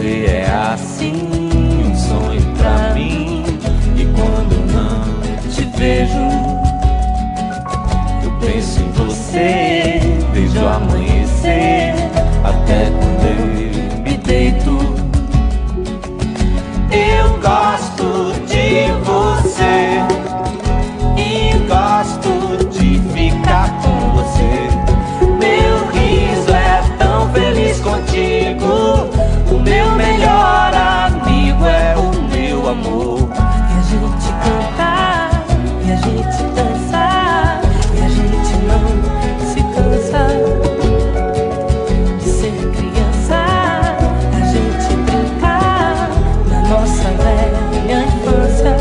Você é assim, um sonho pra mim. E quando eu não te vejo, eu penso em você desde o amanhecer até quando eu me deito. Eu gosto de você e gosto de ficar com você. Meu riso é tão feliz contigo. O meu melhor amigo é o meu amor. E a gente cantar, e a gente dançar, e a gente não se cansa de ser criança. A gente brincar na nossa velha infância.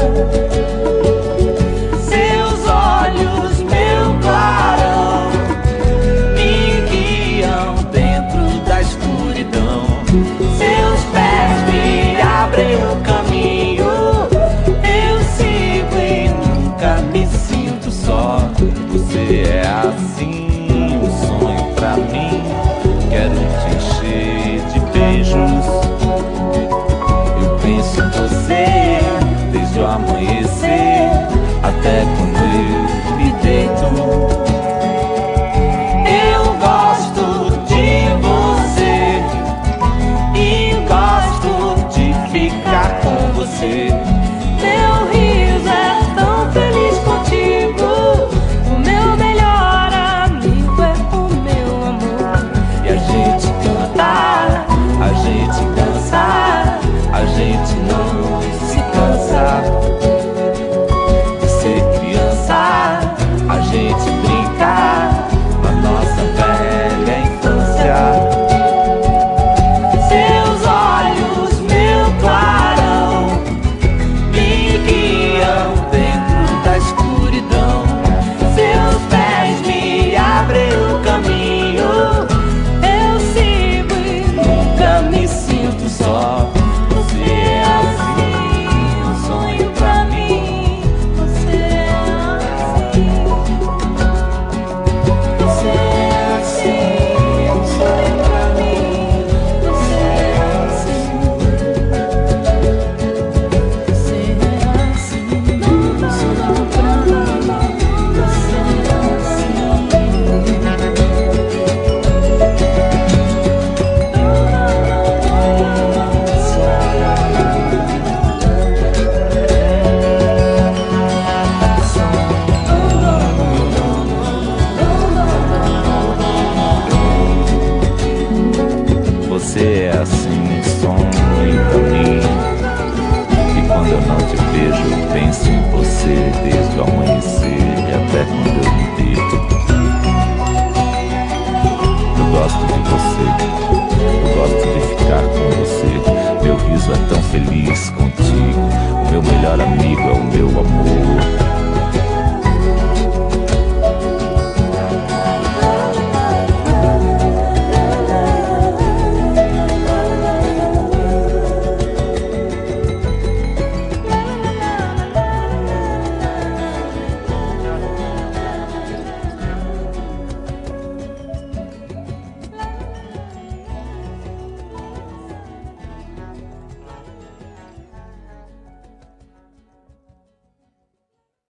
Seus olhos, meu clarão, me guiam dentro da escuridão. Seus pés me abrem o caminho. Eu sigo e nunca me sinto só. Você é assim, um sonho pra mim. Quero te encher de beijos. Eu penso em você desde o amanhecer até quando eu me deito. Eu gosto de você e gosto de ficar com você. Meu riso é tão feliz contigo. O meu melhor amigo é o meu amor. E a gente cantar, a gente dançar, a gente não se cansa de ser criança. A gente brincar na nossa velha infância. Seus olhos, meu clarão, me guiam dentro da escuridão. Seus pés me abrem o caminho. Eu sigo e nunca me sinto só. Você é assim, um sonho pra mim. Você é assim. Você é assim, um sonho pra mim. Você é assim. Você é assim, um sonho pra mim. Você é Você é assim, um sonho pra mim. E quando eu não te vejo, eu penso em você desde o amanhecer e até quando eu me deito. Eu gosto de você, eu gosto de ficar com você. Meu riso é tão feliz contigo. O meu melhor amigo é o meu amor.